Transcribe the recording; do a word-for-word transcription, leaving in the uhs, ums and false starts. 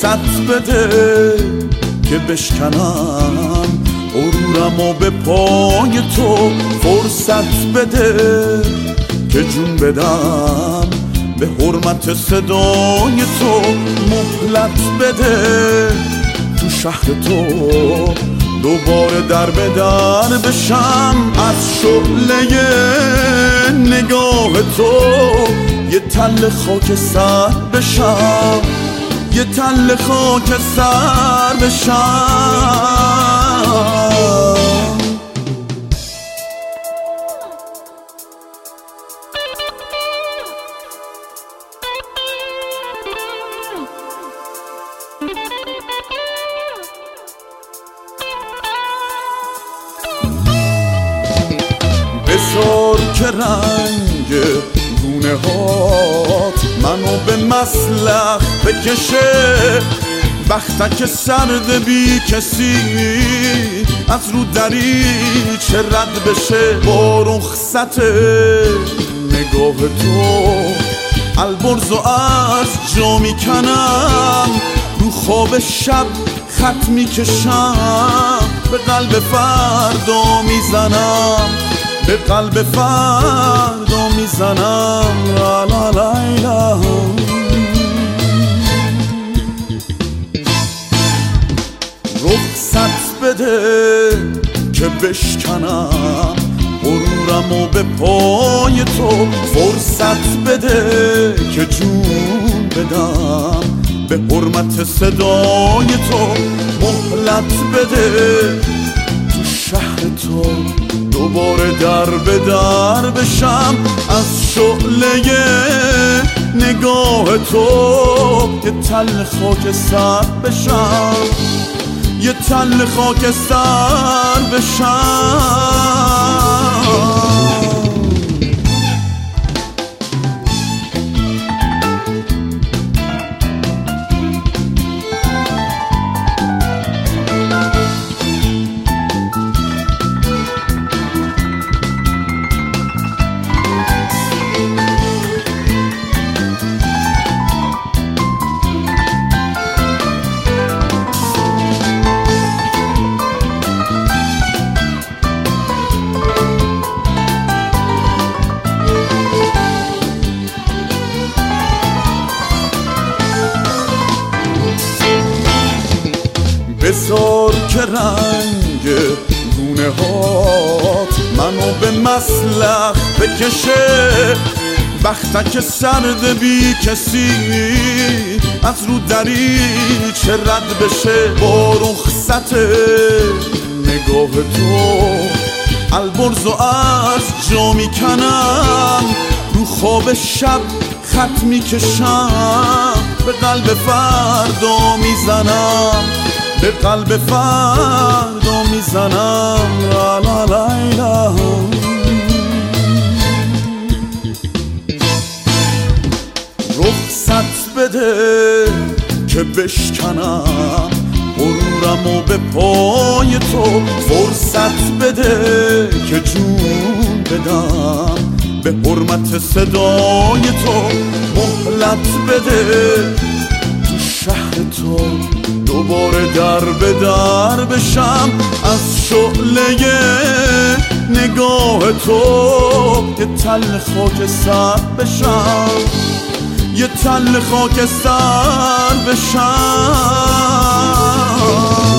فرصت بده که بشکنم غرورم و به پای تو، فرصت بده که جون بدم به حرمت صدای تو، مهلت بده تو شهر تو دوباره در به در بشم، از شعله نگاه تو یه تل خاک سر بشم، یه تل خاک سر بشم. بذار که رنگ گونه هات منو به مسلخ بکشه، بختک سرد بی کسی از رو دریچه رد بشه، با رخصت نگاه تو البرز و از جا میکنم، رو خواب شب خط میکشم، به قلب فردا میزنم، به قلب فردا میزنم. لا لا لا لا رخصت بده که بشکنم غرورم و به پای تو، فرصت بده که جون بدم به حرمت صدای تو، مهلت بده تو شهر تو دوباره در به در بشم، از شعله نگاه تو یه تل خاک سر بشم، یه تل خاک سر بشم. بذار که رنگ گونه هات منو به مسلخ بکشه، بختک سرد بی کسی از رو دریچه رد بشه، با رخصت نگاه تو البرز و از جا میکنم، رو خواب شب خط میکشم، به قلب فردا میزنم، به قلب فردا میزنم. لا لا لا لا رخصت بده که بشکنم غرورم و به پای تو، فرصت بده که جون بدم به حرمت صدای تو، مهلت بده تو شهر تو دوباره در به در بشم، از شعله نگاه تو یه تل خاک سر بشم، یه تل خاک سر بشم.